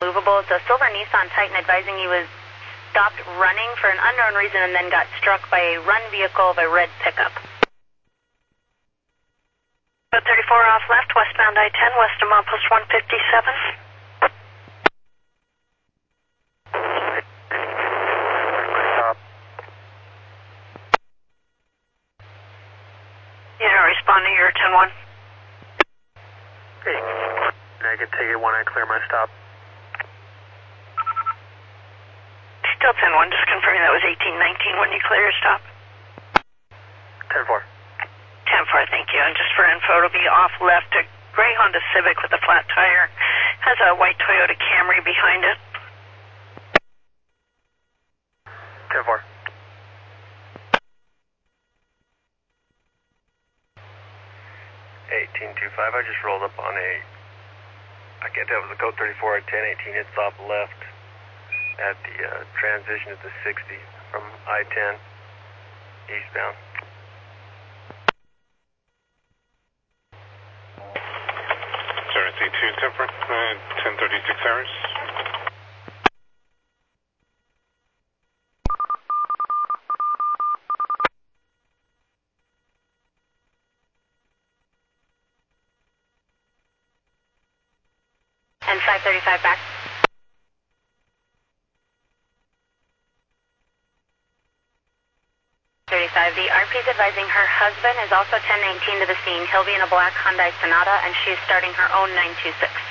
movable. It's a silver Nissan Titan advising he was stopped running for an unknown reason and then got struck by a run vehicle of a red pickup. 34 off left, westbound I-10, west of milepost 157. You don't respond to your 10-1. Hey, I can take it when I clear my stop. Still 10-1, just confirming that was 1819 when you clear your stop. 10-4. 10-4, thank you. And just for info, it'll be off left, a gray Honda Civic with a flat tire. Has a white Toyota Camry behind it. 10-4. 1825, I just rolled up on I can't tell if it was a code 34 or 1018, it's off left at the transition at the 60 from I-10 eastbound. C2 temperate, 1036 hours. And 535 back. 35. The RP is advising her husband is also 1019 to the scene. He'll be in a black Hyundai Sonata, and she is starting her own 926.